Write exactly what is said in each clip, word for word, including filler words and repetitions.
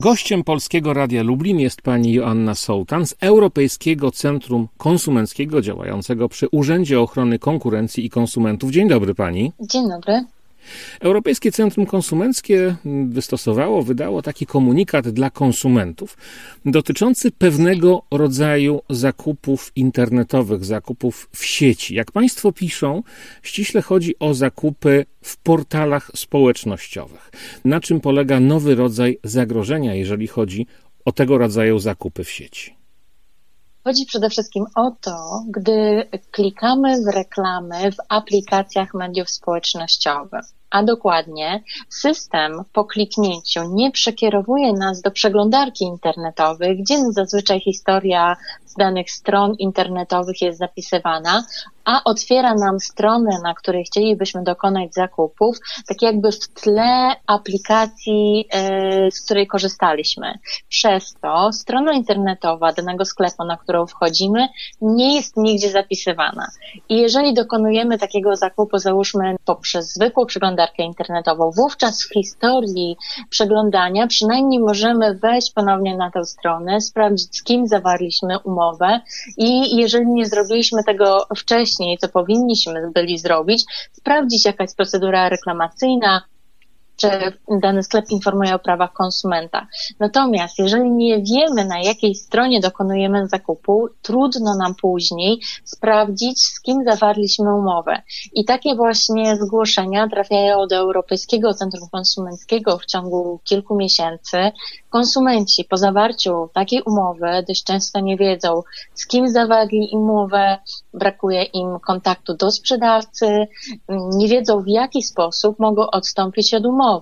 Gościem Polskiego Radia Lublin jest pani Joanna Sołtan z Europejskiego Centrum Konsumenckiego działającego przy Urzędzie Ochrony Konkurencji i Konsumentów. Dzień dobry pani. Dzień dobry. Europejskie Centrum Konsumenckie wystosowało, wydało taki komunikat dla konsumentów dotyczący pewnego rodzaju zakupów internetowych, zakupów w sieci. Jak państwo piszą, ściśle chodzi o zakupy w portalach społecznościowych. Na czym polega nowy rodzaj zagrożenia, jeżeli chodzi o tego rodzaju zakupy w sieci? Chodzi przede wszystkim o to, gdy klikamy w reklamy w aplikacjach mediów społecznościowych, a dokładnie system po kliknięciu nie przekierowuje nas do przeglądarki internetowej, gdzie zazwyczaj historia z danych stron internetowych jest zapisywana, a otwiera nam stronę, na której chcielibyśmy dokonać zakupów, tak jakby w tle aplikacji, z której korzystaliśmy. Przez to strona internetowa danego sklepu, na którą wchodzimy, nie jest nigdzie zapisywana. I jeżeli dokonujemy takiego zakupu, załóżmy poprzez zwykłą przeglądarkę internetową, wówczas w historii przeglądania przynajmniej możemy wejść ponownie na tę stronę, sprawdzić, z kim zawarliśmy umowę i jeżeli nie zrobiliśmy tego wcześniej, co powinniśmy byli zrobić, sprawdzić, jaka jest procedura reklamacyjna, czy dany sklep informuje o prawach konsumenta. Natomiast jeżeli nie wiemy, na jakiej stronie dokonujemy zakupu, trudno nam później sprawdzić, z kim zawarliśmy umowę. I takie właśnie zgłoszenia trafiają do Europejskiego Centrum Konsumenckiego w ciągu kilku miesięcy. Konsumenci po zawarciu takiej umowy dość często nie wiedzą, z kim zawarli umowę, brakuje im kontaktu do sprzedawcy, nie wiedzą, w jaki sposób mogą odstąpić od umowy.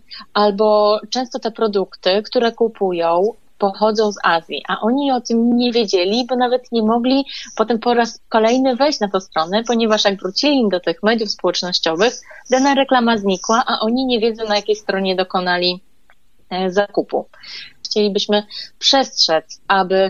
Albo często te produkty, które kupują, pochodzą z Azji, a oni o tym nie wiedzieli, bo nawet nie mogli potem po raz kolejny wejść na tę stronę, ponieważ jak wrócili do tych mediów społecznościowych, dana reklama znikła, a oni nie wiedzą, na jakiej stronie dokonali zakupu. Chcielibyśmy przestrzec, aby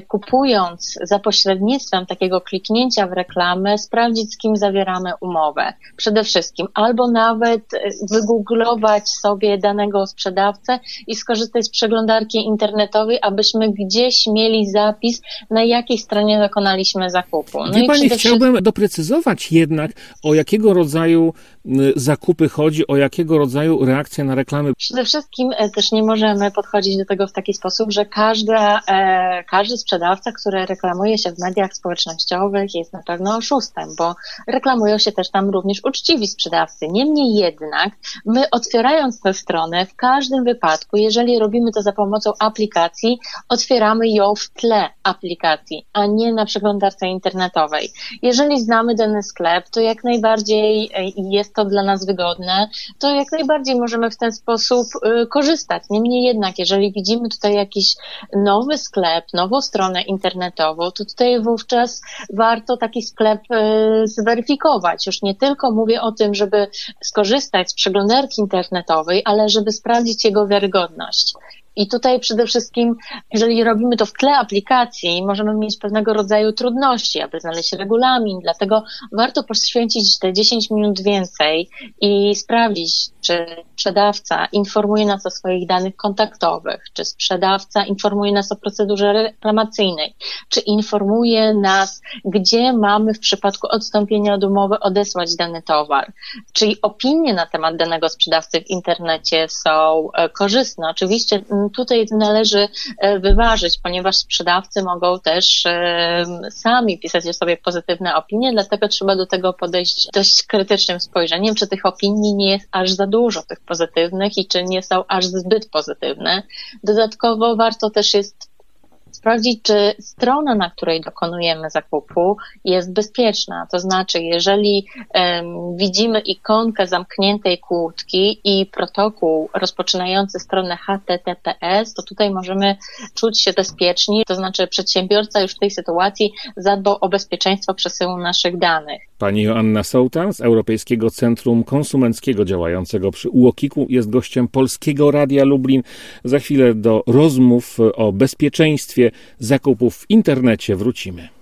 kupując za pośrednictwem takiego kliknięcia w reklamę, sprawdzić, z kim zawieramy umowę. Przede wszystkim albo nawet wygooglować sobie danego sprzedawcę i skorzystać z przeglądarki internetowej, abyśmy gdzieś mieli zapis, na jakiej stronie dokonaliśmy zakupu. No Wie pani, chciałbym wszystkim... doprecyzować jednak, o jakiego rodzaju zakupy chodzi, o jakiego rodzaju reakcje na reklamy. Przede wszystkim też nie możemy podchodzić do tego w taki sposób, że każda, e, każdy sprzedawca, który reklamuje się w mediach społecznościowych, jest na pewno oszustem, bo reklamują się też tam również uczciwi sprzedawcy. Niemniej jednak my, otwierając tę stronę, w każdym wypadku, jeżeli robimy to za pomocą aplikacji, otwieramy ją w tle aplikacji, a nie na przeglądarce internetowej. Jeżeli znamy dany sklep, to jak najbardziej jest to dla nas wygodne, to jak najbardziej możemy w ten sposób y, korzystać. Niemniej jednak, jeżeli widzimy tutaj jakiś nowy sklep, nową stronę internetową, to tutaj wówczas warto taki sklep y, zweryfikować. Już nie tylko mówię o tym, żeby skorzystać z przeglądarki internetowej, ale żeby sprawdzić jego wiarygodność. I tutaj przede wszystkim, jeżeli robimy to w tle aplikacji, możemy mieć pewnego rodzaju trudności, aby znaleźć regulamin, dlatego warto poświęcić te dziesięć minut więcej i sprawdzić, czy sprzedawca informuje nas o swoich danych kontaktowych, czy sprzedawca informuje nas o procedurze reklamacyjnej, czy informuje nas, gdzie mamy w przypadku odstąpienia od umowy odesłać dany towar. Czyli opinie na temat danego sprzedawcy w internecie są korzystne. Oczywiście tutaj należy wyważyć, ponieważ sprzedawcy mogą też sami pisać o sobie pozytywne opinie, dlatego trzeba do tego podejść dość krytycznym spojrzeniem, czy tych opinii nie jest aż za dużo, tych pozytywnych, i czy nie są aż zbyt pozytywne. Dodatkowo warto też jest sprawdzić, czy strona, na której dokonujemy zakupu, jest bezpieczna. To znaczy, jeżeli um, widzimy ikonkę zamkniętej kłódki i protokół rozpoczynający stronę H T T P S, to tutaj możemy czuć się bezpieczni. To znaczy, przedsiębiorca już w tej sytuacji zadbał o bezpieczeństwo przesyłu naszych danych. Pani Joanna Sołtan z Europejskiego Centrum Konsumenckiego działającego przy U O K iku jest gościem Polskiego Radia Lublin. Za chwilę do rozmów o bezpieczeństwie zakupów w internecie wrócimy.